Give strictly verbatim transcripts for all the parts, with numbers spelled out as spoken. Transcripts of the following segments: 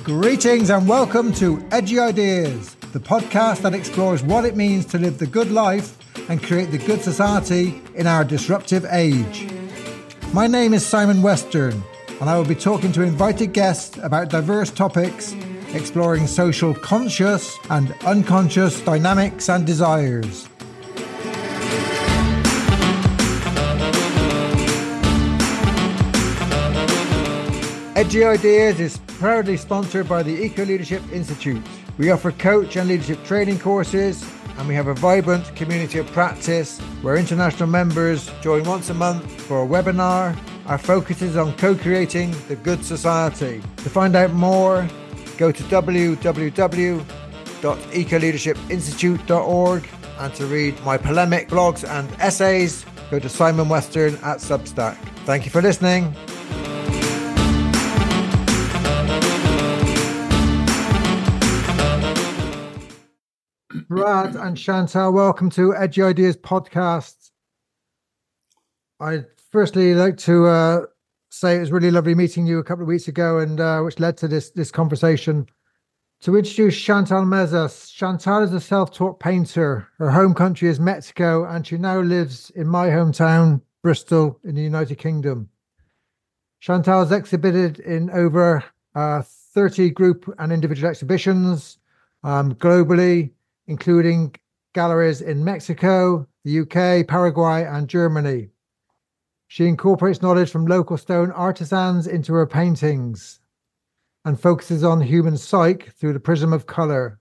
Greetings and welcome to Edgy Ideas, the podcast that explores what it means to live the good life and create the good society in our disruptive age. My name is Simon Western, and I will be talking to invited guests about diverse topics, exploring social conscious and unconscious dynamics and desires. Edgy Ideas is proudly sponsored by the Eco Leadership Institute. We offer coach and leadership training courses, and we have a vibrant community of practice where international members join once a month for a webinar. Our focus is on co-creating the good society. To find out more, go to w w w dot eco leadership institute dot org, and to read my polemic blogs and essays, go to Simon Western at Substack. Thank you for listening. Brad and Chantal, welcome to Edgy Ideas podcast. I'd firstly like to uh, say it was really lovely meeting you a couple of weeks ago, and uh, which led to this this conversation. To introduce Chantal Mezas, Chantal is a self-taught painter. Her home country is Mexico, and she now lives in my hometown, Bristol, in the United Kingdom. Chantal has exhibited in over uh, thirty group and individual exhibitions um, globally, including galleries in Mexico, the U K, Paraguay, and Germany. She incorporates knowledge from local stone artisans into her paintings and focuses on human psyche through the prism of colour.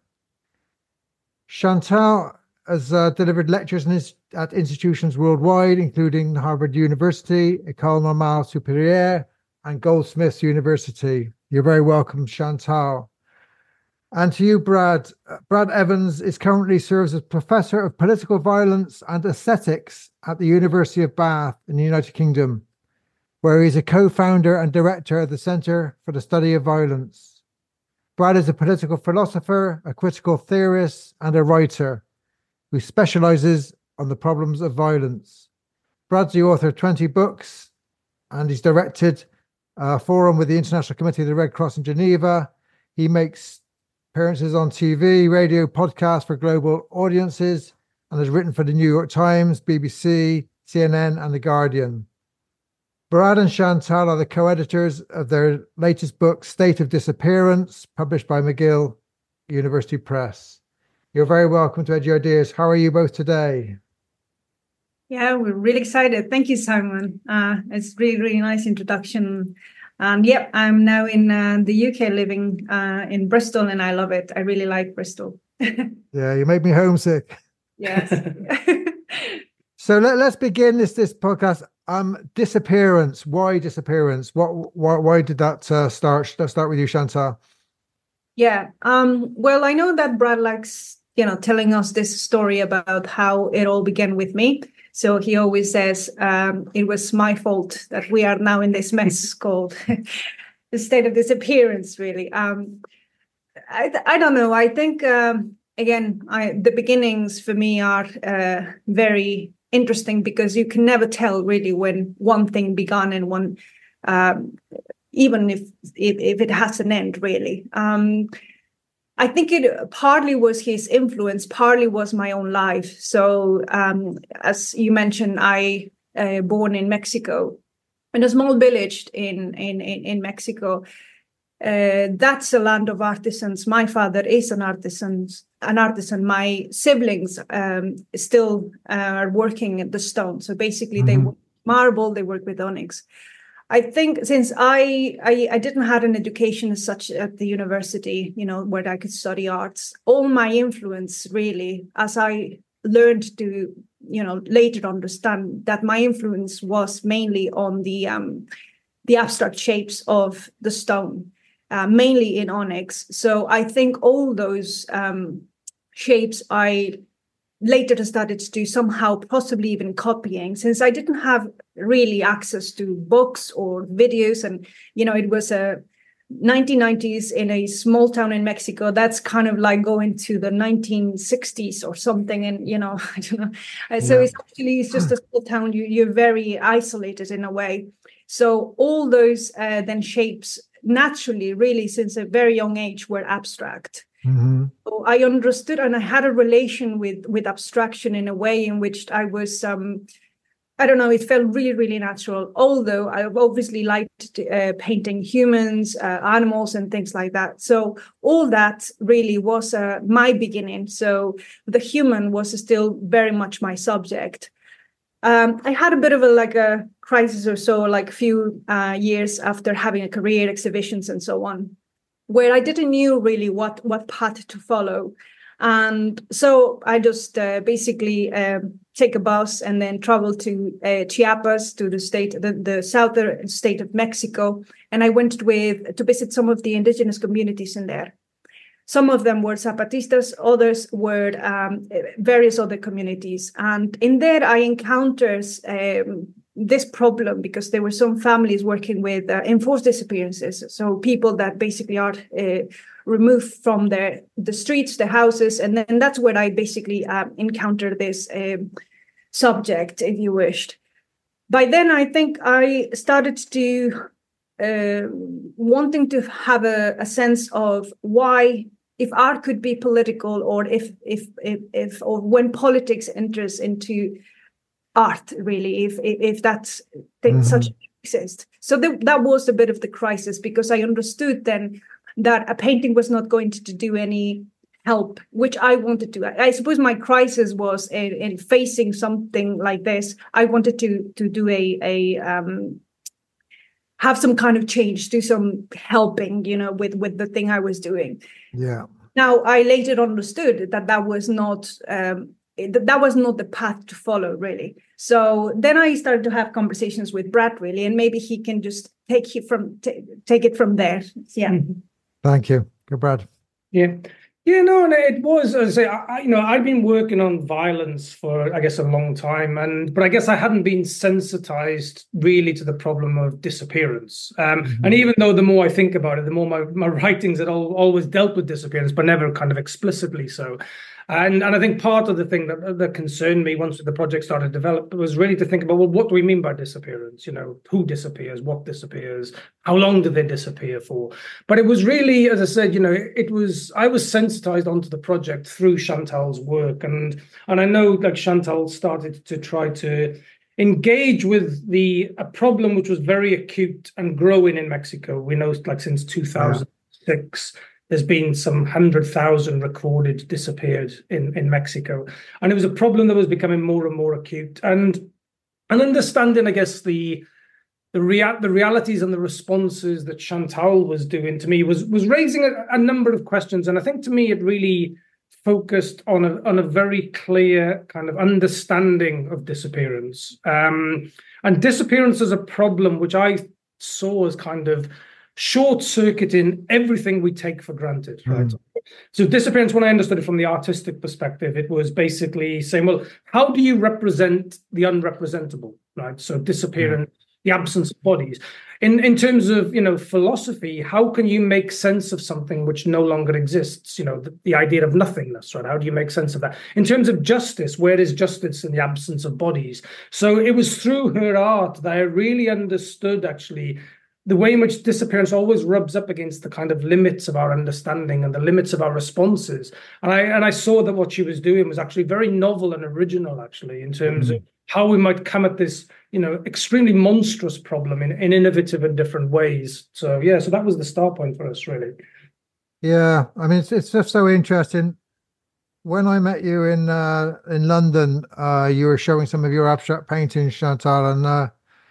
Chantal has uh, delivered lectures in, at institutions worldwide, including Harvard University, École Normale Supérieure, and Goldsmiths University. You're very welcome, Chantal. And to you, Brad. Brad Evans is currently serves as Professor of Political Violence and Aesthetics at the University of Bath in the United Kingdom, where he's a co-founder and director of the Centre for the Study of Violence. Brad is a political philosopher, a critical theorist, and a writer who specialises on the problems of violence. Brad's the author of twenty books, and he's directed a forum with the International Committee of the Red Cross in Geneva. He makes appearances on T V, radio, podcasts for global audiences, and has written for the New York Times, B B C, C N N, and The Guardian. Brad and Chantal are the co-editors of their latest book, State of Disappearance, published by McGill University Press. You're very welcome to Edgy Ideas. How are you both today? Yeah, we're really excited. Thank you, Simon. Uh, it's really, really nice introduction. And yep, I'm now in uh, the U K, living uh, in Bristol, and I love it. I really like Bristol. Yeah, you made me homesick. Yes. So let, let's begin this this podcast. Um, disappearance. Why disappearance? What? Why? Why did that uh, start? Let's start with you, Chantal. Yeah. Um. Well, I know that Brad likes, you know, telling us this story about how it all began with me. So he always says, um, it was my fault that we are now in this mess called the state of disappearance, really. Um, I, I don't know. I think, um, again, I, the beginnings for me are uh, very interesting because you can never tell really when one thing began and one, um, even if, if if it has an end, really. Um, I think it partly was his influence, partly was my own life. So, um, as you mentioned, I uh, born in Mexico, in a small village in in in, in Mexico. Uh, that's a land of artisans. My father is an artisan. An artisan. My siblings um, still uh, are working at the stone. So basically, mm-hmm. they work with marble, they work with onyx. I think since I, I I didn't have an education as such at the university, you know, where I could study arts, all my influence really, as I learned to, you know, later understand that my influence was mainly on the um, the abstract shapes of the stone, uh, mainly in onyx. So I think all those um, shapes I later started to somehow possibly even copying, since I didn't have really access to books or videos. And, you know, it was a nineteen nineties in a small town in Mexico. That's kind of like going to the nineteen sixties or something. And, you know, I don't know. Yeah. So it's actually, it's just a small town. You, you're very isolated in a way. So all those uh, then shapes naturally, really, since a very young age, were abstract. Mm-hmm. So I understood, and I had a relation with with abstraction in a way in which I was, um, I don't know, it felt really, really natural. Although I obviously liked uh, painting humans, uh, animals, and things like that. So all that really was uh, my beginning. So the human was still very much my subject. Um, I had a bit of a like a crisis or so, like a few uh, years after having a career, exhibitions, and so on, where I didn't knew really what what path to follow. And so I just uh, basically um, take a bus and then travel to uh, Chiapas, to the state, the, the southern state of Mexico. And I went with to visit some of the indigenous communities in there. Some of them were Zapatistas, others were um, various other communities. And in there, I encountered um, this problem because there were some families working with uh, enforced disappearances. So people that basically are uh, removed from their, the streets, the houses. And then that's where I basically uh, encountered this um, subject, if you wished. By then, I think I started to uh, wanting to have a, a sense of why, if art could be political, or if if if, if or when politics enters into art, really, if if, if that's mm-hmm. such exist. So th- that was a bit of the crisis, because I understood then that a painting was not going to, to do any help, which I wanted to. I, I suppose my crisis was in, in facing something like this. I wanted to to do a a um, have some kind of change, do some helping, you know, with with the thing I was doing. Yeah. Now I later understood that that was not um, that was not the path to follow, really. So then I started to have conversations with Brad, really, and maybe he can just take it from t- take it from there. Yeah. Mm-hmm. Thank you. Good, Brad. Yeah. Yeah, no, and it was, as I say, I, you know, I'd been working on violence for, I guess, a long time, and but I guess I hadn't been sensitized really to the problem of disappearance. Um, mm-hmm. And even though the more I think about it, the more my, my writings had all, always dealt with disappearance, but never kind of explicitly so. And and I think part of the thing that that concerned me once the project started to develop was really to think about, well, what do we mean by disappearance? You know, who disappears, what disappears, how long do they disappear for? But it was really, as I said, you know, it was, I was sensitized onto the project through Chantal's work. And and I know like Chantal started to try to engage with the a problem which was very acute and growing in Mexico. We know like since two thousand six. Yeah. There's been some one hundred thousand recorded disappeared in, in Mexico. And it was a problem that was becoming more and more acute. And and understanding, I guess, the the, rea- the realities and the responses that Chantal was doing to me was, was raising a, a number of questions. And I think to me, it really focused on a, on a very clear kind of understanding of disappearance. Um, and disappearance as a problem, which I saw as kind of short-circuiting everything we take for granted, right? Mm. So disappearance, when I understood it from the artistic perspective, it was basically saying, well, how do you represent the unrepresentable, right? So disappearance, mm. the absence of bodies. In in terms of, you know, philosophy, how can you make sense of something which no longer exists? You know, the, the idea of nothingness, right? How do you make sense of that? In terms of justice, where is justice in the absence of bodies? So it was through her art that I really understood, actually, the way in which disappearance always rubs up against the kind of limits of our understanding and the limits of our responses. And I and I saw that what she was doing was actually very novel and original, actually, in terms mm-hmm. of how we might come at this, you know, extremely monstrous problem in, in innovative and different ways. So, yeah, so that was the start point for us, really. Yeah, I mean, it's, it's just so interesting. When I met you in uh, in London, uh, you were showing some of your abstract paintings, Chantal, and uh,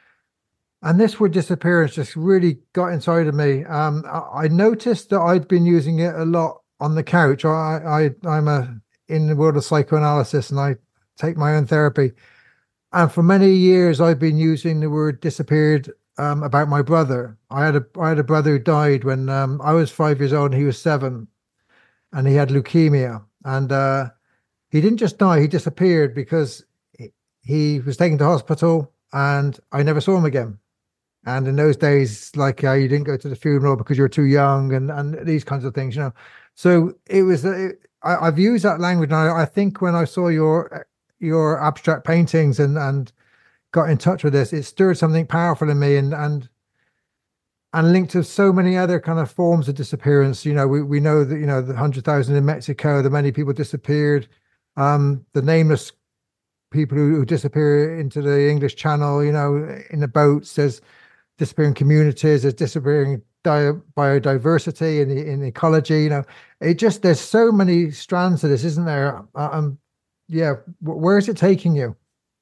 And this word disappearance just really got inside of me. Um, I, I noticed that I'd been using it a lot on the couch. I, I, I'm a in the world of psychoanalysis, and I take my own therapy. And for many years, I've been using the word disappeared um, about my brother. I had a I had a brother who died when um, I was five years old and he was seven, and he had leukemia. And uh, he didn't just die; he disappeared because he, he was taken to hospital, and I never saw him again. And in those days, like uh, you didn't go to the funeral because you were too young, and, and these kinds of things, you know. So it was. It, I, I've used that language, and I, I think when I saw your your abstract paintings and and got in touch with this, it stirred something powerful in me. And and and linked to so many other kind of forms of disappearance. You know, we, we know that, you know, the hundred thousand in Mexico, the many people disappeared, um, the nameless people who, who disappear into the English Channel, you know, in the boats. There's disappearing communities, there's disappearing di- biodiversity in the, in ecology. You know, it just, there's so many strands to this, isn't there? Uh, um, yeah, where is it taking you?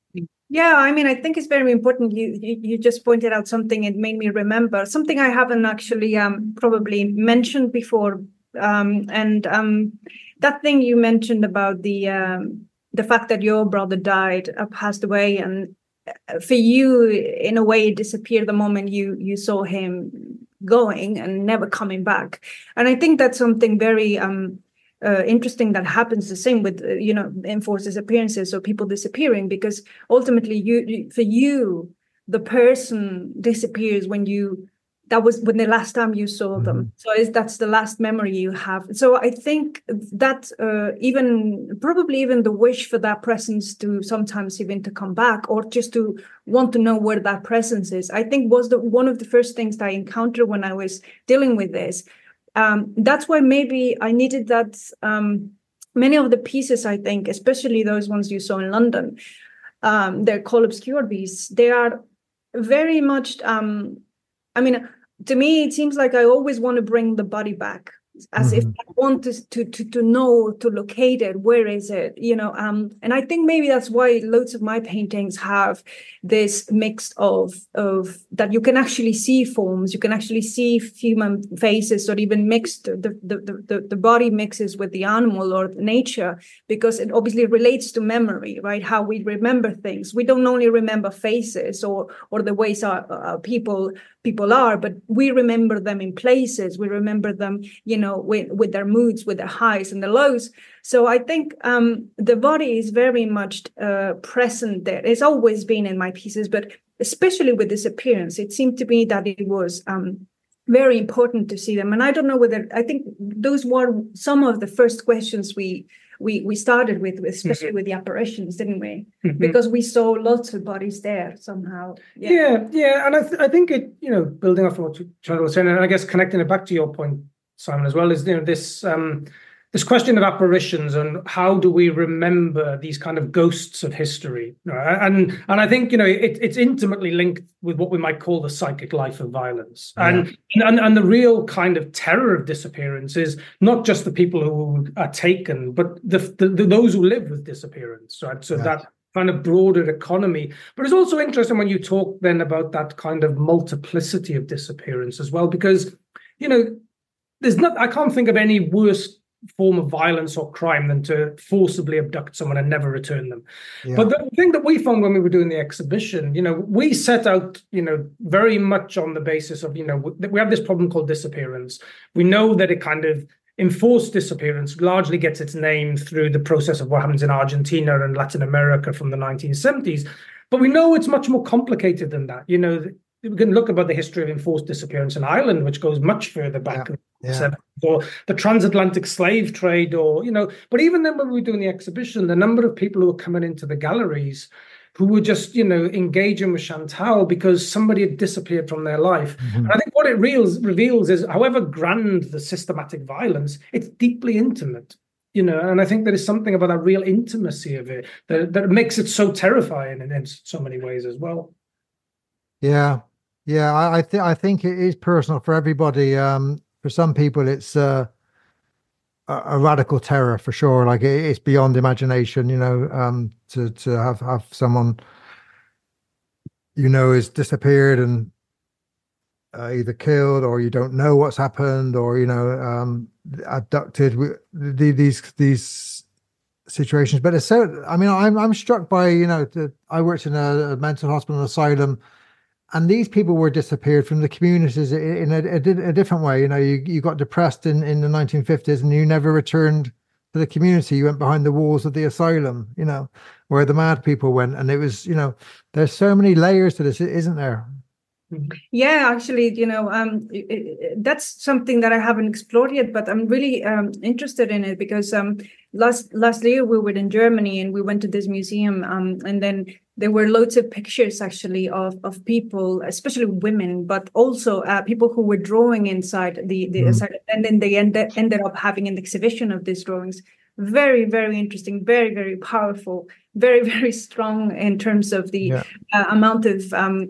Yeah, I mean, I think it's very important. You, you you just pointed out something. It made me remember something I haven't actually um, probably mentioned before. Um, and um, that thing you mentioned about the um, the fact that your brother died, uh, passed away, and for you, in a way, it disappeared the moment you you saw him going and never coming back. And I think that's something very um, Uh, interesting that happens the same with uh, you know enforced disappearances or people disappearing, because ultimately you, you for you the person disappears when you that was when the last time you saw mm-hmm. them, so is that's the last memory you have. So I think that uh, even probably even the wish for that presence to sometimes even to come back, or just to want to know where that presence is, I think was the one of the first things that I encountered when I was dealing with this. Um, that's why maybe I needed that. Um, many of the pieces, I think, especially those ones you saw in London, um, they're called obscure beasts. They are very much, um, I mean, to me, it seems like I always want to bring the body back, as mm-hmm. if I want to, to to to know, to locate it. Where is it? You know, um, and I think maybe that's why loads of my paintings have this mix of of that you can actually see forms, you can actually see human faces, or even mixed the the the, the body mixes with the animal or nature, because it obviously relates to memory, right? How we remember things. We don't only remember faces or or the ways our uh, people people are, but we remember them in places. We remember them, you know, with with their moods, with their highs and the lows. So I think um, the body is very much uh, present there. It's always been in my pieces, but especially with disappearance, it seemed to me that it was um, very important to see them. And I don't know whether, I think those were some of the first questions we we we started with, especially mm-hmm. with the apparitions, didn't we? Mm-hmm. Because we saw lots of bodies there somehow. Yeah, yeah, yeah. And I, th- I think it, you know, building off what Charlotte was saying, and I guess connecting it back to your point, Simon, as well, is, you know, this um, this question of apparitions and how do we remember these kind of ghosts of history, right? and and I think, you know, it, it's intimately linked with what we might call the psychic life of violence, yeah. and, and and the real kind of terror of disappearance is not just the people who are taken, but the, the, the those who live with disappearance, right? So yeah. that kind of broader economy. But it's also interesting when you talk then about that kind of multiplicity of disappearance as well, because, you know, there's not, I can't think of any worse form of violence or crime than to forcibly abduct someone and never return them. Yeah. But the thing that we found when we were doing the exhibition, you know, we set out, you know, very much on the basis of, you know, we have this problem called disappearance. We know that it kind of enforced disappearance largely gets its name through the process of what happens in Argentina and Latin America from the nineteen seventies. But we know it's much more complicated than that. You know, we can look about the history of enforced disappearance in Ireland, which goes much further back, yeah, yeah. or the transatlantic slave trade, or, you know, but even then when we were doing the exhibition, the number of people who were coming into the galleries who were just, you know, engaging with Chantal because somebody had disappeared from their life. Mm-hmm. And I think what it reals, reveals is, however grand the systematic violence, it's deeply intimate. You know, and I think there is something about that real intimacy of it that, that makes it so terrifying in, in so many ways as well. Yeah. Yeah, I, I think I think it is personal for everybody. Um, for some people, it's uh, a, a radical terror for sure. Like it, it's beyond imagination, you know. Um, to to have have someone, you know, has disappeared and uh, either killed, or you don't know what's happened, or, you know, um, abducted. The, these these situations, but it's so. I mean, I'm I'm struck by, you know, the, I worked in a, a mental hospital asylum. And these people were disappeared from the communities in a, a, a different way. You know, you, you got depressed in, in the nineteen fifties and you never returned to the community. You went behind the walls of the asylum, you know, where the mad people went. And it was, you know, there's so many layers to this, isn't there? Yeah, actually, you know, um, it, it, that's something that I haven't explored yet, but I'm really um, interested in it because um, last last year we were in Germany and we went to this museum, um, and then there were loads of pictures actually of of people, especially women, but also uh, people who were drawing inside the the Mm. and then they ended ended up having an exhibition of these drawings. Very, very interesting, very, very powerful, very, very strong in terms of the Yeah. uh, amount of um,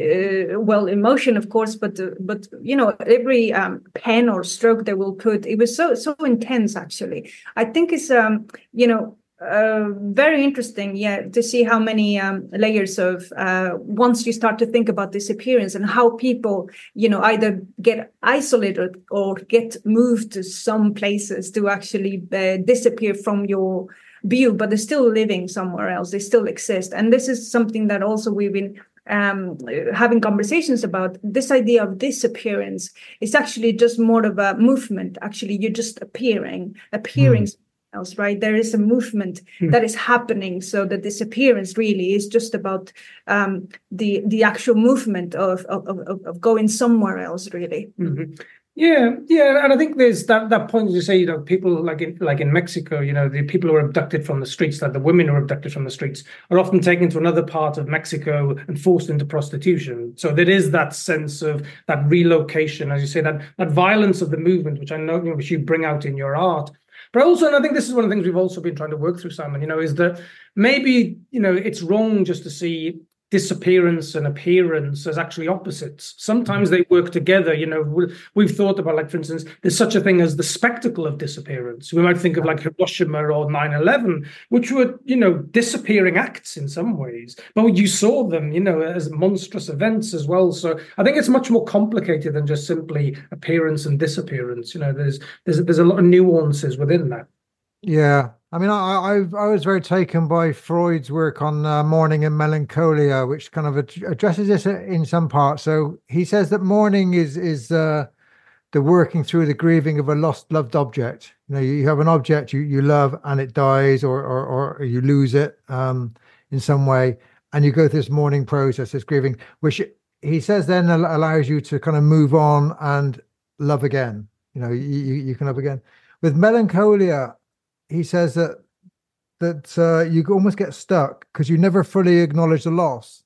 uh, well, emotion, of course, but uh, but you know, every um, pen or stroke they will put, it was so so intense. Actually, I think it's um, you know. Uh, very interesting, yeah, to see how many um, layers of uh, once you start to think about disappearance and how people, you know, either get isolated or get moved to some places to actually uh, disappear from your view, but they're still living somewhere else. They still exist, and this is something that also we've been um, having conversations about. This idea of disappearance is actually just more of a movement. Actually, you're just appearing, appearing. Mm. Else, right? There is a movement Mm. that is happening. So the disappearance really is just about um, the the actual movement of of, of of going somewhere else, really. Mm-hmm. Yeah, yeah, and I think there's that that point, as you say, you know, people like in like in Mexico, you know, the people who are abducted from the streets, like the women who are abducted from the streets, are often taken to another part of Mexico and forced into prostitution. So there is that sense of that relocation, as you say, that that violence of the movement, which I know, you know, which you bring out in your art. But also, and I think this is one of the things we've also been trying to work through, Simon, you know, is that maybe, you know, it's wrong just to see disappearance and appearance as actually opposites. Sometimes they work together. You know, we've thought about, like, for instance, there's such a thing as the spectacle of disappearance. We might think of like Hiroshima or nine eleven, which were, you know, disappearing acts in some ways, but you saw them, you know, as monstrous events as well. So I think it's much more complicated than just simply appearance and disappearance. You know, there's there's there's a lot of nuances within that. Yeah, I mean, I, I I was very taken by Freud's work on uh, mourning and melancholia, which kind of ad- addresses this in some parts. So he says that mourning is is uh, the working through the grieving of a lost loved object. You know, you, you have an object you, you love and it dies, or or, or you lose it um, in some way, and you go through this mourning process, this grieving, which he says then al- allows you to kind of move on and love again. You know, you you, you can love again. With melancholia, he says that that uh, you almost get stuck because you never fully acknowledge the loss,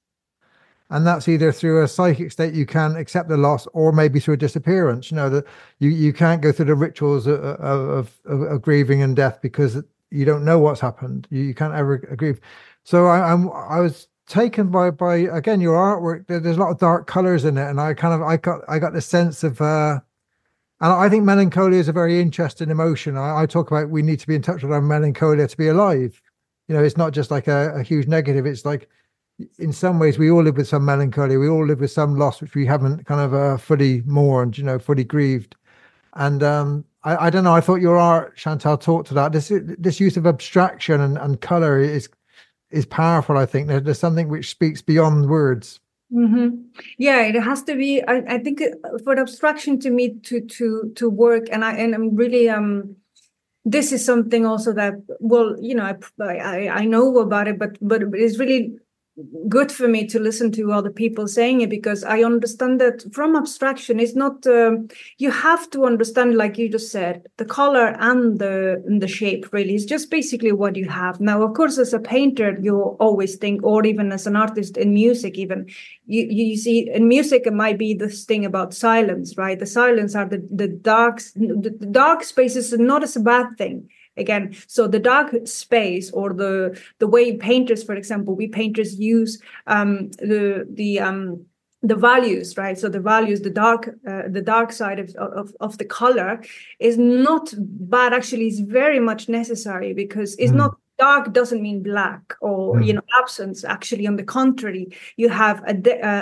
and that's either through a psychic state you can't accept the loss, or maybe through a disappearance. You know that you you can't go through the rituals of of, of, of grieving and death because you don't know what's happened. You, you can't ever grieve. So I, I'm I was taken by by again your artwork. There, there's a lot of dark colors in it, and I kind of I got I got the sense of. Uh, And I think melancholia is a very interesting emotion. I, I talk about we need to be in touch with our melancholia to be alive. You know, it's not just like a, a huge negative. It's like, in some ways, we all live with some melancholia. We all live with some loss which we haven't kind of uh, fully mourned, you know, fully grieved. And um, I, I don't know. I thought your art, Chantal, talked to that. This this use of abstraction and, and color is is powerful. I think there, there's something which speaks beyond words. Mm-hmm. Yeah, it has to be. I, I think for abstraction to me to to to work, and I and I'm really um. This is something also that, well, you know, I I, I know about it, but but it's really good for me to listen to other people saying it, because I understand that from abstraction, it's not, um, you have to understand, like you just said, the color and the and the shape really is just basically what you have. Now, of course, as a painter, you always think, or even as an artist in music, even you, you see in music, it might be this thing about silence, right? The silence are the, the dark, the, the dark spaces are not as a bad thing. Again, so the dark space, or the the way painters, for example, we painters use um, the the um, the values, right? So the values, the dark uh, the dark side of, of of the color is not bad. Actually, it's very much necessary, because it's mm. not. Dark doesn't mean black or mm. you know absence. Actually, on the contrary, you have a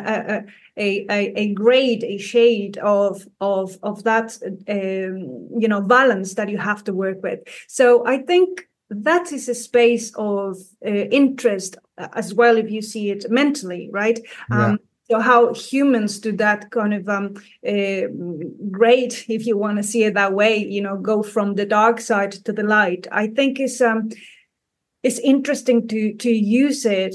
a a, a, a grade, a shade of of of that um, you know balance that you have to work with. So I think that is a space of uh, interest as well, if you see it mentally, right? Yeah. Um, So how humans do that kind of um, uh, grade, if you want to see it that way, you know, go from the dark side to the light. I think is um. It's interesting to to use it,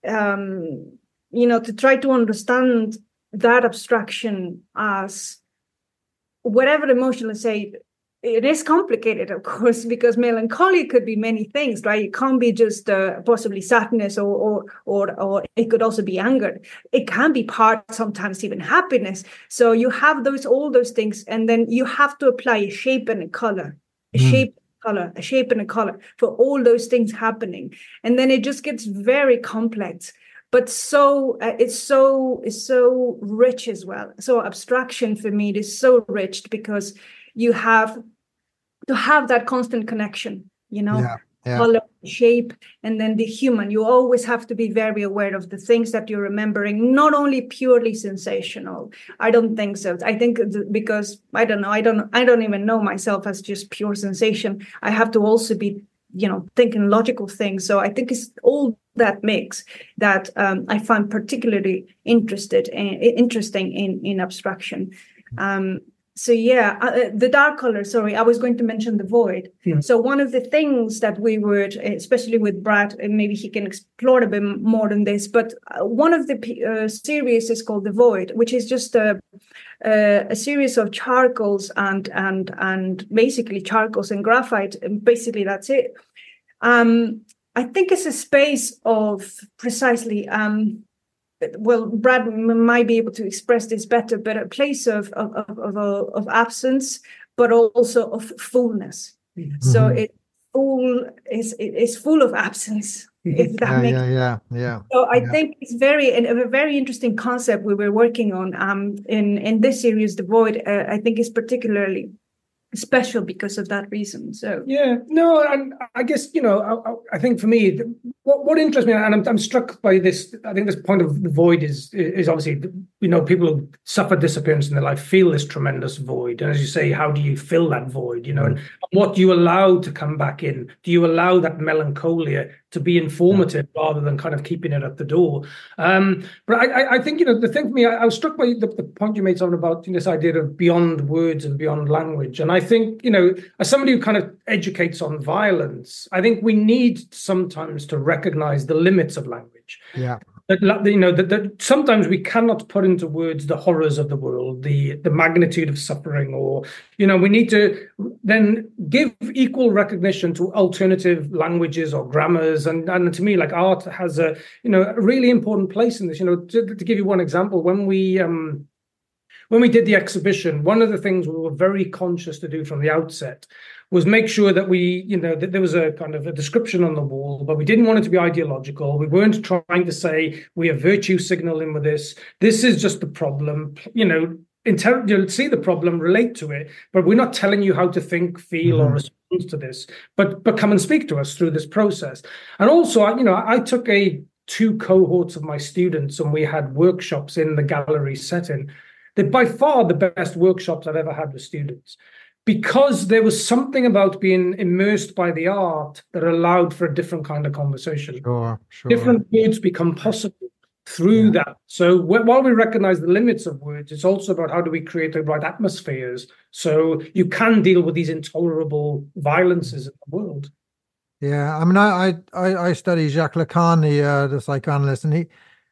um, you know, to try to understand that abstraction as whatever emotion, let's say, it is complicated, of course, because melancholy could be many things, right? It can't be just uh, possibly sadness, or, or or or it could also be anger. It can be part, sometimes even happiness. So you have those all those things, and then you have to apply a shape and a color, a Mm. shape, color, a shape and a color for all those things happening, and then it just gets very complex. But so uh, it's so it's so rich as well. So abstraction for me, it is so rich because you have to have that constant connection, you know, Yeah, yeah. color, shape, and then the human. You always have to be very aware of the things that you're remembering, not only purely sensational. I don't think so. I think th- because I don't know, I don't I don't even know myself as just pure sensation. I have to also be, you know, thinking logical things. So I think it's all that mix that um, I find particularly interested in, interesting in in abstraction. Um, so yeah, uh, the dark color. Sorry, I was going to mention the void. Yeah. So one of the things that we would, especially with Brad, and maybe he can explore a bit more than this, but one of the uh, series is called The Void, which is just a uh, a series of charcoals and and and basically charcoals and graphite, and basically that's it. Um, I think it's a space of precisely. Um, well, Brad m- might be able to express this better, but a place of of of, of, of absence, but also of fullness. So Mhm. it full is it is full of absence. If that Yeah, makes yeah, yeah, yeah. so I Yeah. think it's very a, a very interesting concept we were working on um in in this series, The Void. Uh, I think is particularly special because of that reason. So Yeah, no, and I guess, you know, I, I think for me, what what interests me, and I'm I'm struck by this. I think this point of the void is is obviously, you know, people who suffer disappearance in their life feel this tremendous void, and as you say, how do you fill that void? You know, and what do you allow to come back in? Do you allow that melancholia to be informative rather than kind of keeping it at the door? Um, but I, I think, you know, the thing for me, I, I was struck by the, the point you made, something about this idea of beyond words and beyond language, and I think, you know, as somebody who kind of educates on violence, I think we need sometimes to recognize the limits of language. Yeah. That, you know, that, that sometimes we cannot put into words the horrors of the world, the the magnitude of suffering, or, you know, we need to then give equal recognition to alternative languages or grammars. And, and to me, like, art has a, you know, a really important place in this. You know, to, to give you one example, when we um when we did the exhibition, one of the things we were very conscious to do from the outset was make sure that we, you know, that there was a kind of a description on the wall, but we didn't want it to be ideological. We weren't trying to say we are virtue signaling with this. This is just the problem, you know, inter- you'll see the problem, relate to it, but we're not telling you how to think, feel, Mhm. or respond to this, but but come and speak to us through this process. And also, you know, I took a two cohorts of my students and we had workshops in the gallery setting. They're by far the best workshops I've ever had with students, because there was something about being immersed by the art that allowed for a different kind of conversation. Sure, sure. Different words become possible through Yeah. that. So wh- while we recognize the limits of words, it's also about how do we create the right atmospheres so you can deal with these intolerable violences in the world. Yeah, I mean, I I I study Jacques Lacan, the uh, the psychoanalyst, and he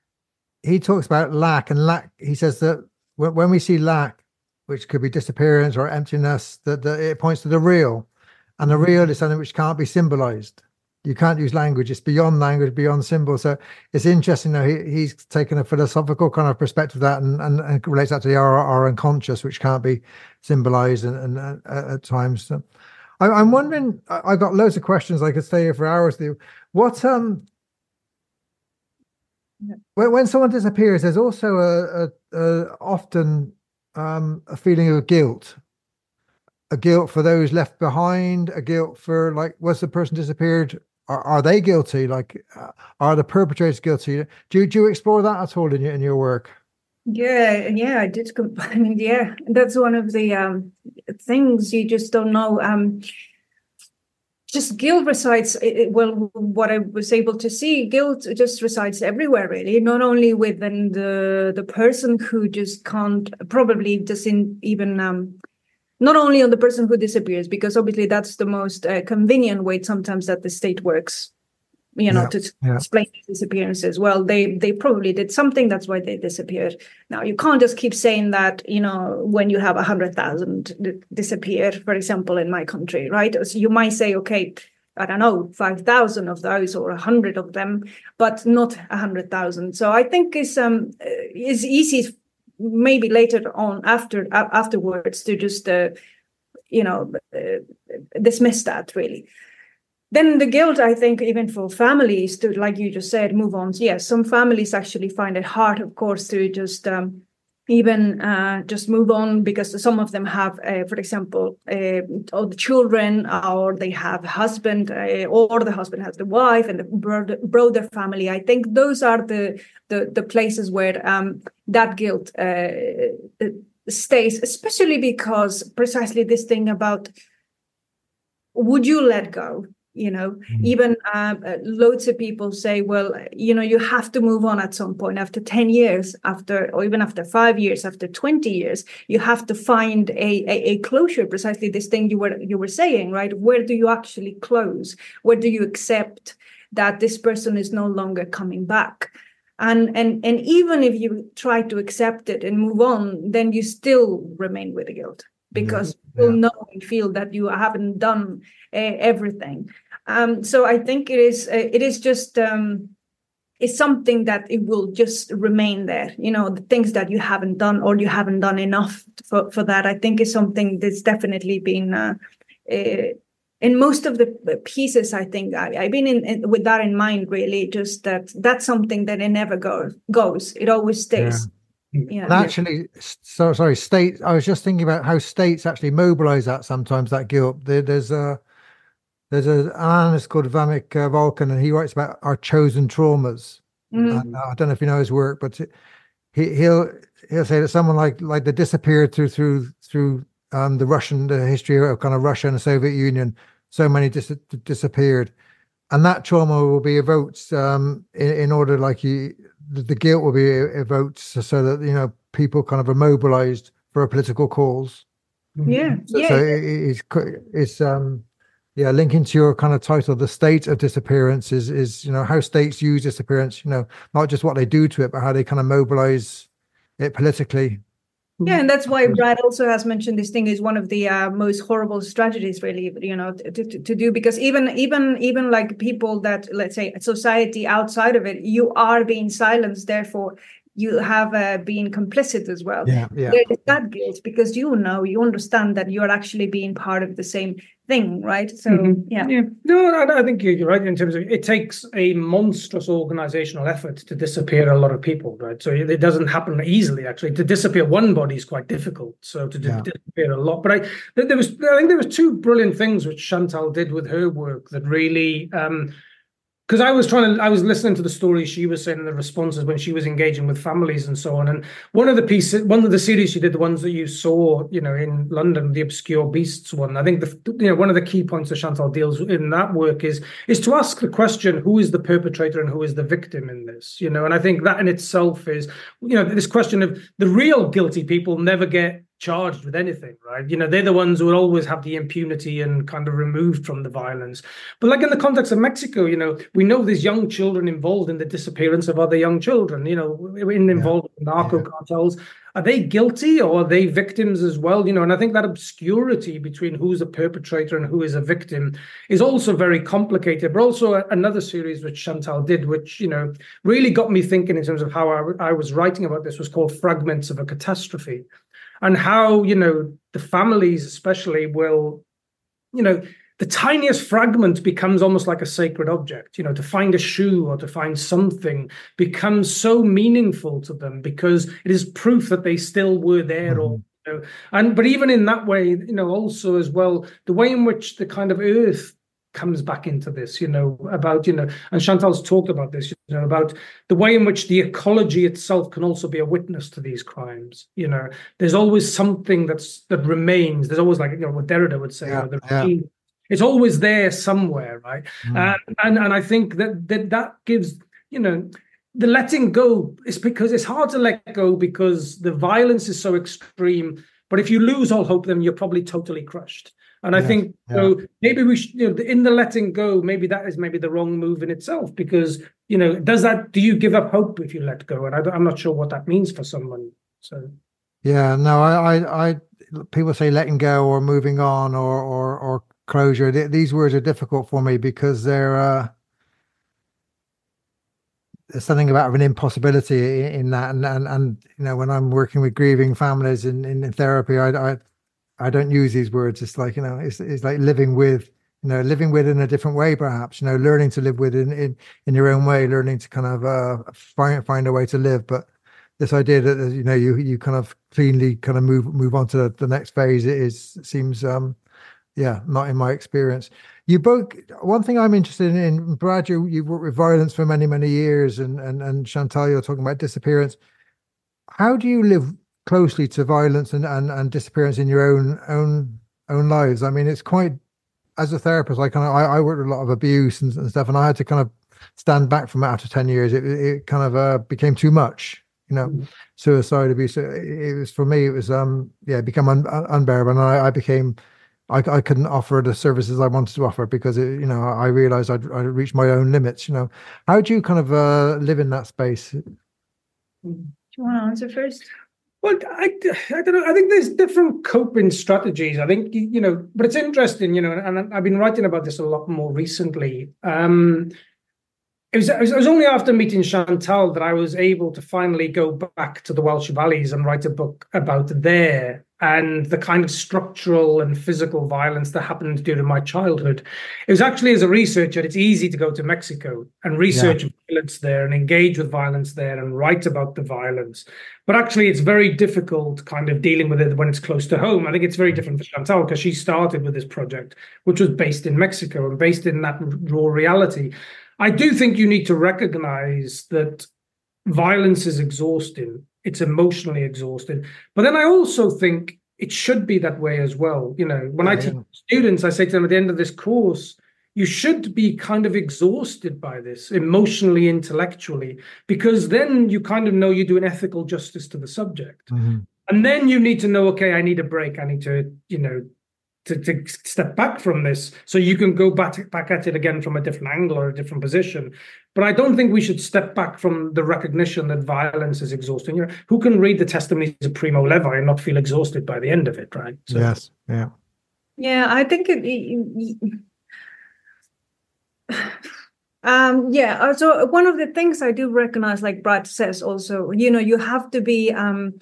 he talks about lack, and lack. He says that when, when we see lack, which could be disappearance or emptiness, that, that it points to the real, and the real is something which can't be symbolized. You can't use language; it's beyond language, beyond symbol. So it's interesting. Though he he's taken a philosophical kind of perspective of that, and and, and relates that to the our, our unconscious, which can't be symbolized, and, and uh, at times. So I, I'm wondering. I, I got loads of questions. I could stay here for hours. With you. What um. When, when someone disappears, there's also a, a, a often um, a feeling of guilt, a guilt for those left behind, a guilt for, like, was the person disappeared? Are, are they guilty? Like, uh, are the perpetrators guilty? Do you, do you explore that at all in your in your work? yeah, yeah, I did. comp- I mean, yeah, that's one of the um, things you just don't know. Um, just guilt resides it, it- well, what I was able to see, guilt just resides everywhere, really, not only within the the person who just can't, probably doesn't even um not only on the person who disappears, because obviously that's the most uh, convenient way sometimes that the state works, you know, Yeah, to yeah. explain disappearances. Well, they they probably did something. That's why they disappeared. Now, you can't just keep saying that, you know, when you have a hundred thousand d- disappear, for example, in my country, right? So you might say, okay, I don't know, five thousand of those or a hundred of them, but not a hundred thousand. So I think it's um it's easy, maybe later on after uh, afterwards to just uh, you know uh, dismiss that really. Then the guilt, I think, even for families to, like you just said, move on. Yes, some families actually find it hard, of course, to just um, even uh, just move on, because some of them have, uh, for example, uh, all the children, or they have a husband, uh, or the husband has the wife and the broader, broader family. I think those are the the, the places where um, that guilt uh, stays, especially because precisely this thing about, would you let go? You know, mm-hmm. even uh, loads of people say, well, you know, you have to move on at some point after ten years, after, or even after five years, after twenty years, you have to find a, a, a closure. Precisely this thing you were you were saying, right? Where do you actually close? Where do you accept that this person is no longer coming back? And and and even if you try to accept it and move on, then you still remain with the guilt, because yeah. you yeah. know and feel that you haven't done uh, everything. Um, so I think it is uh, it is just um, it's something that it will just remain there. You know, the things that you haven't done, or you haven't done enough for, for that, I think is something that's definitely been uh, uh, in most of the pieces. I think I, I've been in, in with that in mind, really, just that that's something that it never goes goes. It always stays. Yeah. Yeah. And actually, so sorry, state. I was just thinking about how states actually mobilize that sometimes, that guilt. There, there's a there's a, an analyst called Vamik uh, Volkan, and he writes about our chosen traumas. Mm. And I don't know if you know his work, but he he'll he'll say that someone like like they disappeared through through through um, the Russian the history of kind of Russia and the Soviet Union. So many dis- disappeared, and that trauma will be evoked um, in, in order, like you. The guilt will be evoked so, so that, you know, people kind of are mobilized for a political cause. Yeah, so, yeah. So it, it's it's um yeah, linking to your kind of title, the state of disappearance is is you know how states use disappearance. You know, not just what they do to it, but how they kind of mobilize it politically. Yeah, and that's why Brad also has mentioned this thing is one of the uh, most horrible strategies, really, you know, to, to, to do, because even even even like people that, let's say, society outside of it, you are being silenced. Therefore, you have uh, been complicit as well. Yeah, yeah. There is that guilt, because you know, you understand that you are actually being part of the same thing, right? So mm-hmm. yeah, yeah. No, I, I think you're right in terms of it takes a monstrous organizational effort to disappear a lot of people, right? So it doesn't happen easily. Actually, to disappear one body is quite difficult. So to yeah. disappear a lot, but I there was I think there was two brilliant things which Chantal did with her work that really. Um, Because I was trying to, I was listening to the stories she was saying and the responses when she was engaging with families and so on. And one of the pieces, one of the series she did, the ones that you saw, you know, in London, the Obscure Beasts one. I think the, you know, one of the key points that Chantal deals in that work is is to ask the question: who is the perpetrator and who is the victim in this? You know, and I think that in itself is, you know, this question of the real guilty people never get charged with anything, right? You know, they're the ones who will always have the impunity and kind of removed from the violence. But like in the context of Mexico, you know, we know there's young children involved in the disappearance of other young children, you know, in involved yeah. in narco yeah. cartels. Are they guilty or are they victims as well? You know, and I think that obscurity between who's a perpetrator and who is a victim is also very complicated. But also another series which Chantal did, which, you know, really got me thinking in terms of how I, I was writing about this, was called Fragments of a Catastrophe. And how, you know, the families especially will, you know, the tiniest fragment becomes almost like a sacred object. You know, to find a shoe or to find something becomes so meaningful to them because it is proof that they still were there. Mm-hmm. Or, you know, and but even in that way, you know, also as well, the way in which the kind of earth comes back into this, you know, about, you know, and Chantal's talked about this, you know, about the way in which the ecology itself can also be a witness to these crimes. You know, there's always something that's that remains. There's always, like, you know, what Derrida would say, yeah, you know, the yeah. it's always there somewhere, right? Mm. Uh, and and I think that, that that gives, you know, the letting go is because it's hard to let go because the violence is so extreme. But if you lose all hope, then you're probably totally crushed. And I Yes, think yeah. so maybe we should, you know, in the letting go, maybe that is maybe the wrong move in itself, because, you know, does that, do you give up hope if you let go? And I don't, I'm not sure what that means for someone. So, Yeah, no, I, I, I, people say letting go or moving on or, or, or closure. Th these words are difficult for me because they're, uh, there's something about an impossibility in, in that. And, and, and, you know, when I'm working with grieving families in, in, in therapy, I, I, I don't use these words. It's like, you know, it's, it's like living with, you know, living with in a different way, perhaps, you know, learning to live with in, in, in your own way, learning to kind of, uh, find, find a way to live. But this idea that, you know, you, you kind of cleanly kind of move, move on to the, the next phase is, seems, um, yeah, not in my experience. You both, one thing I'm interested in, Brad, you, you've worked with violence for many, many years, and, and, and Chantal, you're talking about disappearance. How do you live closely to violence and, and, and disappearance in your own, own, own lives? I mean, it's quite, as a therapist, I kind of, I, I worked with a lot of abuse and, and stuff, and I had to kind of stand back from it after ten years. It, it kind of uh, became too much, you know, mm-hmm. suicide, abuse. It, it was, for me, it was, um, yeah, become un, unbearable. And I, I became, I, I couldn't offer the services I wanted to offer because, it, you know, I realized I'd, I'd reached my own limits, you know. How do you kind of uh, live in that space? Do you want to answer first? Well, I, I don't know. I think there's different coping strategies. I think, you know, but it's interesting, you know, and I've been writing about this a lot more recently. Um, it was, it was, it was only after meeting Chantal that I was able to finally go back to the Welsh Valleys and write a book about there and the kind of structural and physical violence that happened during my childhood. It was actually, as a researcher, it's easy to go to Mexico and research yeah. violence there and engage with violence there and write about the violence. But actually, it's very difficult kind of dealing with it when it's close to home. I think it's very different for Chantal because she started with this project, which was based in Mexico and based in that raw reality. I do think you need to recognize that violence is exhausting. It's emotionally exhausting. But then I also think it should be that way as well. You know, when yeah, I teach yeah. students, I say to them at the end of this course, you should be kind of exhausted by this emotionally, intellectually, because then you kind of know you're doing ethical justice to the subject. Mm-hmm. And then you need to know, okay, I need a break. I need to, you know, To, to step back from this so you can go back, back at it again from a different angle or a different position. But I don't think we should step back from the recognition that violence is exhausting. You know, who can read the testimonies of Primo Levi and not feel exhausted by the end of it, right? So, yes, yeah. Yeah, I think it... it um, yeah, so one of the things I do recognize, like Brad says also, you know, you have to be, um,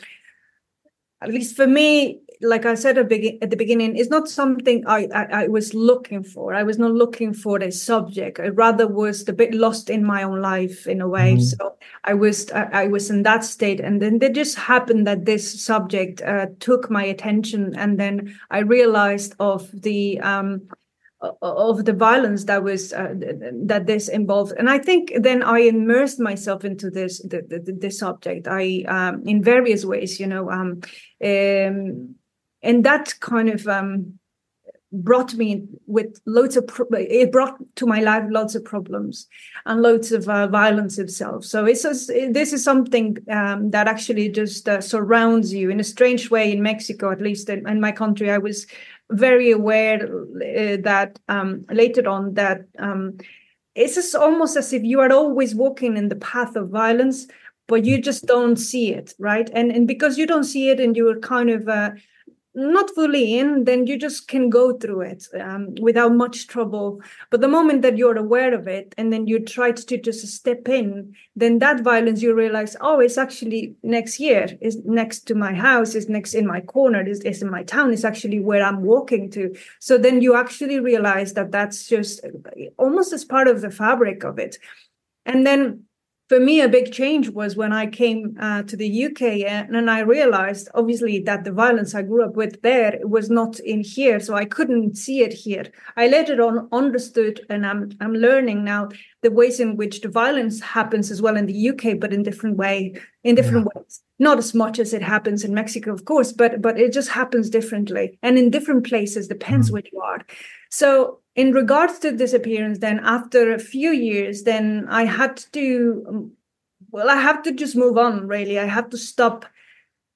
at least for me, like I said at the beginning, it's not something I, I, I was looking for. I was not looking for a subject. I rather was a bit lost in my own life in a way. Mm-hmm. So I was I, I was in that state, and then it just happened that this subject uh, took my attention, and then I realized of the um, of the violence that was uh, that this involved. And I think then I immersed myself into this the, the, this subject. I um, in various ways, you know. Um, um, And that kind of um, brought me with loads of, pro- it brought to my life lots of problems and loads of uh, violence itself. So it's just, this is something um, that actually just uh, surrounds you in a strange way in Mexico, at least in, in my country. I was very aware uh, that um, later on that um, it's just almost as if you are always walking in the path of violence, but you just don't see it, right? And, and because you don't see it and you are kind of... Uh, not fully in, then you just can go through it um, without much trouble. But the moment that you're aware of it and then you try to just step in, then that violence, you realize, oh, it's actually next year, is next to my house, is next in my corner, is, is in my town, is actually where I'm walking to. So then you actually realize that that's just almost as part of the fabric of it. And then for me, a big change was when I came uh, to the U K, and, and I realized, obviously, that the violence I grew up with there was not in here, so I couldn't see it here. I later on understood, and I'm I'm learning now the ways in which the violence happens as well in the U K, but in different way, in different yeah. ways. Not as much as it happens in Mexico, of course, but but it just happens differently, and in different places, depends mm. where you are. So in regards to disappearance, then after a few years, then I had to, well, I have to just move on, really. I have to stop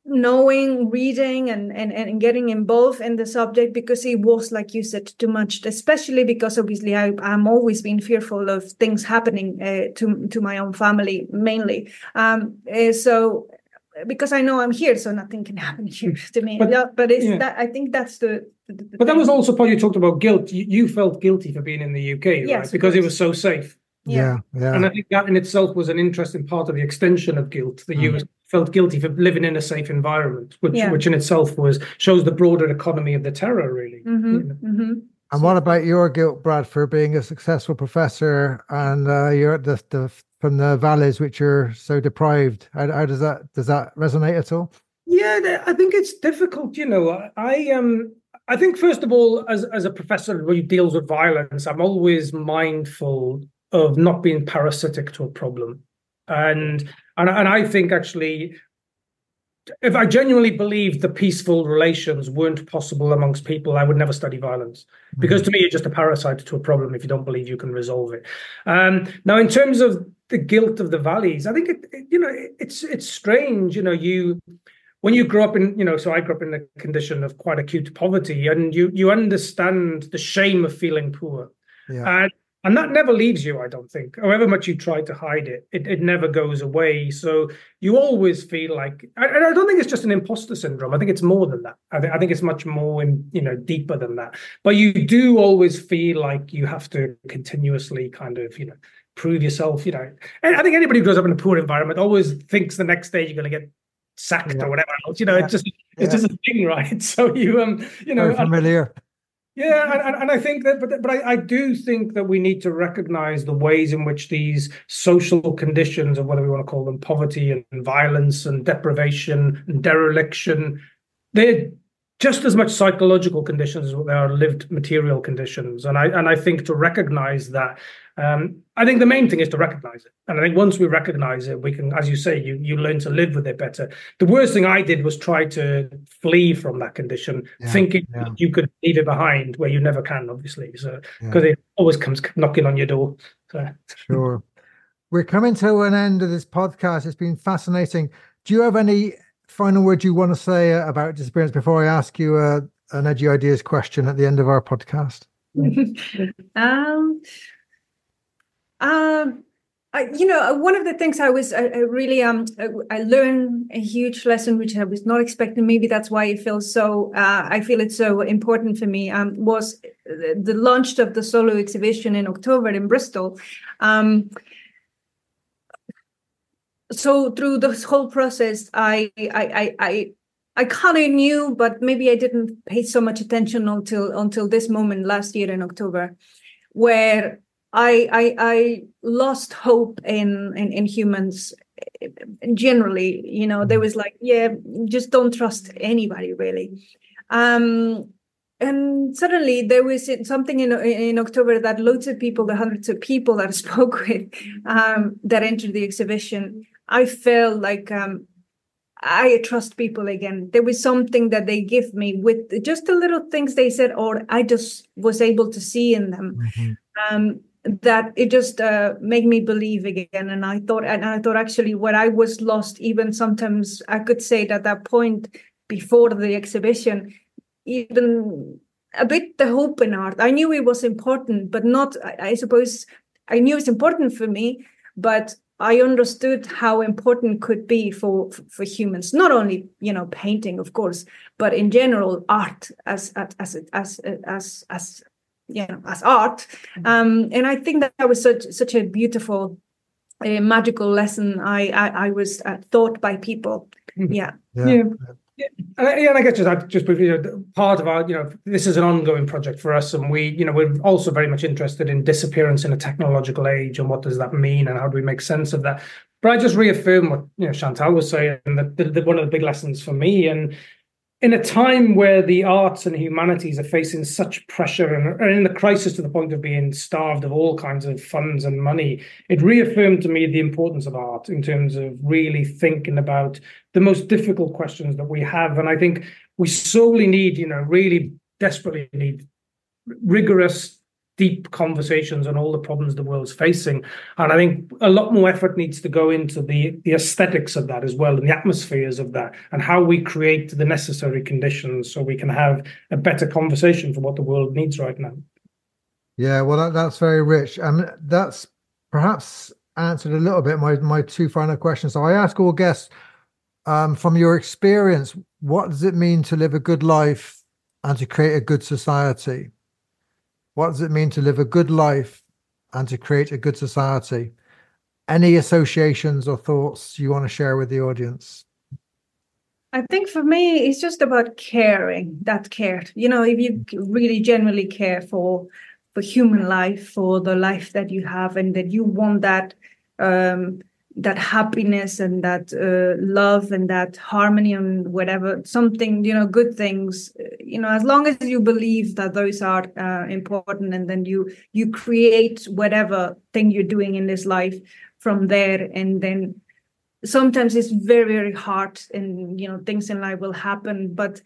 knowing, reading, and, and and getting involved in the subject, because it was, like you said, too much. Especially because obviously I I'm always been fearful of things happening uh, to to my own family mainly. Um, uh, so because I know I'm here, so nothing can happen here to me. But, yeah, but it's yeah. that I think that's the. the, the but that thing. was also part you talked about guilt. You, you felt guilty for being in the U K, Yes, right? of Because it course. was so safe. Yeah, yeah. And I think that in itself was an interesting part of the extension of guilt, that you Mm. felt guilty for living in a safe environment, which Yeah. which in itself was shows the broader economy of the terror, really. Mhm, You know? mhm. And what about your guilt, Brad, for being a successful professor and uh, you're the, the from the valleys which are so deprived? How, how does that does that resonate at all? Yeah, th- I think it's difficult. You know, I, I um I think first of all, as as a professor who deals with violence, I'm always mindful of not being parasitic to a problem, and and and I think actually, if I genuinely believed the peaceful relations weren't possible amongst people, I would never study violence, because to me, you're just a parasite to a problem if you don't believe you can resolve it. Um, now, in terms of the guilt of the valleys, I think it, it you know it, it's it's strange. You know, you when you grow up in you know, so I grew up in a condition of quite acute poverty, and you you understand the shame of feeling poor. Yeah. And and that never leaves you, I don't think. However much you try to hide it, it, it never goes away. So you always feel like, and I don't think it's just an imposter syndrome. I think it's more than that. I, th- I think it's much more, in, you know, deeper than that. But you do always feel like you have to continuously kind of, you know, prove yourself. You know, and I think anybody who grows up in a poor environment always thinks the next day you're going to get sacked Yeah. or whatever else. You know, Yeah. it's just Yeah. it's just a thing, right? So you um, you know, Very familiar. yeah, and, and, and I think that, but but I, I do think that we need to recognize the ways in which these social conditions, of whether we want to call them poverty and violence and deprivation and dereliction, they're just as much psychological conditions as they are lived material conditions. And I and I think to recognize that, um, I think the main thing is to recognize it. And I think once we recognize it, we can, as you say, you you learn to live with it better. The worst thing I did was try to flee from that condition, Yeah, thinking yeah. you could leave it behind, where you never can, obviously. So Yeah. because it always comes knocking on your door. So. Sure. We're coming to an end of this podcast. It's been fascinating. Do you have any final words you want to say uh, about disappearance before I ask you uh, an Edgy Ideas question at the end of our podcast? um, um, I, you know, one of the things I was I, I really um I, I learned a huge lesson which I was not expecting. Maybe that's why it feels so. Uh, I feel it's so important for me. Um, was the, the launch of the solo exhibition in October in Bristol. Um, so through this whole process, I I I. I I kind of knew, but maybe I didn't pay so much attention until until this moment last year in October, where I I, I lost hope in, in in humans generally. You know, there was like, yeah, just don't trust anybody really. Um, and suddenly there was something in in October that loads of people, the hundreds of people that I spoke with, um, that entered the exhibition, I felt like. Um, I trust people again. There was something that they give me with just the little things they said, or I just was able to see in them, Mm-hmm. um, that it just uh, made me believe again. And I thought, and I thought actually, when I was lost, even sometimes I could say that at that point before the exhibition, even a bit the hope in art. I knew it was important, but not. I, I suppose I knew it's important for me, but. I understood how important it could be for, for humans, not only, you know, painting, of course, but in general, art as as as as as you know, as art. Um, and I think that that was such such a beautiful, uh, magical lesson. I I, I was uh, taught by people. Yeah. Yeah. Yeah. Yeah, and I, yeah, and I guess just I just briefly, you know, part of our, you know, this is an ongoing project for us, and we, you know, we're also very much interested in disappearance in a technological age, and what does that mean, and how do we make sense of that. But I just reaffirm what, you know, Chantal was saying, that the, the, one of the big lessons for me, and in a time where the arts and humanities are facing such pressure and are in the crisis to the point of being starved of all kinds of funds and money, it reaffirmed to me the importance of art in terms of really thinking about the most difficult questions that we have. And I think we solely need, you know, really desperately need rigorous deep conversations on all the problems the world's facing. And I think a lot more effort needs to go into the, the aesthetics of that as well, and the atmospheres of that, and how we create the necessary conditions so we can have a better conversation for what the world needs right now. Yeah, well, that, that's very rich. And that's perhaps answered a little bit my, my two final questions. So I ask all guests, um, from your experience, what does it mean to live a good life and to create a good society? What does it mean to live a good life and to create a good society? Any associations or thoughts you want to share with the audience? I think for me, it's just about caring, that care. You know, if you really genuinely care for for human life, for the life that you have, and that you want that um, that happiness and that uh, love and that harmony and whatever, something, you know, good things, you know, as long as you believe that those are uh, important, and then you you create whatever thing you're doing in this life from there. And then sometimes it's very, very hard, and, you know, things in life will happen, but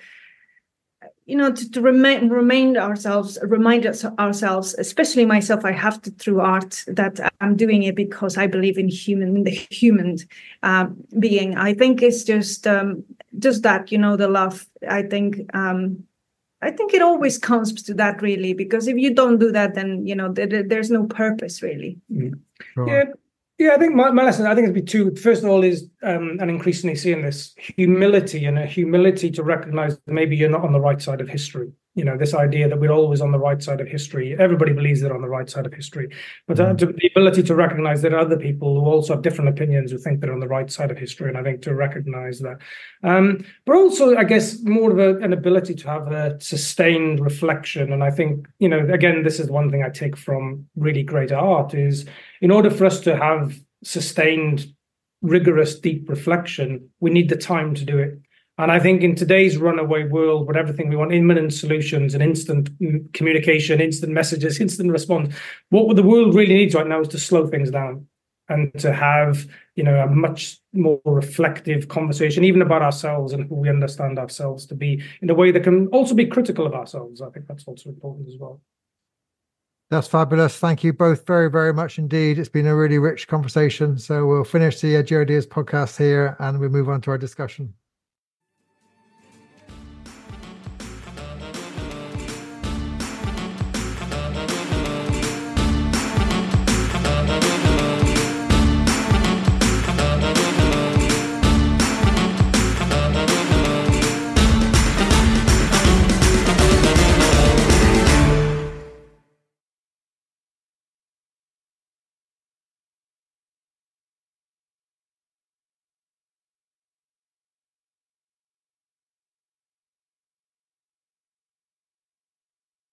you know, to, to remain, remind ourselves, remind us, ourselves, especially myself, I have to, through art, that I'm doing it because I believe in human, in the human um, being. I think it's just, um, just that, you know, the love. I think, um, I think it always comes to that, really, because if you don't do that, then, you know, there, there's no purpose, really. Mm. Sure. Yeah. Yeah, I think my, my lesson, I think it'd be two. First of all is, um, and increasingly seeing this humility, and a humility to recognize that maybe you're not on the right side of history. You know, this idea that we're always on the right side of history. Everybody believes they're on the right side of history. But mm. uh, to, the ability to recognize that other people who also have different opinions who think they're on the right side of history. And I think to recognize that. Um, but also, I guess, more of a, an ability to have a sustained reflection. And I think, you know, again, this is one thing I take from really great art is, in order for us to have sustained, rigorous, deep reflection, we need the time to do it. And I think in today's runaway world, with everything we want, imminent solutions and instant communication, instant messages, instant response, what the world really needs right now is to slow things down and to have, you know, a much more reflective conversation, even about ourselves and who we understand ourselves to be, in a way that can also be critical of ourselves. I think that's also important as well. That's fabulous. Thank you both very, very much indeed. It's been a really rich conversation. So we'll finish the Edgy Ideas podcast here and we'll move on to our discussion.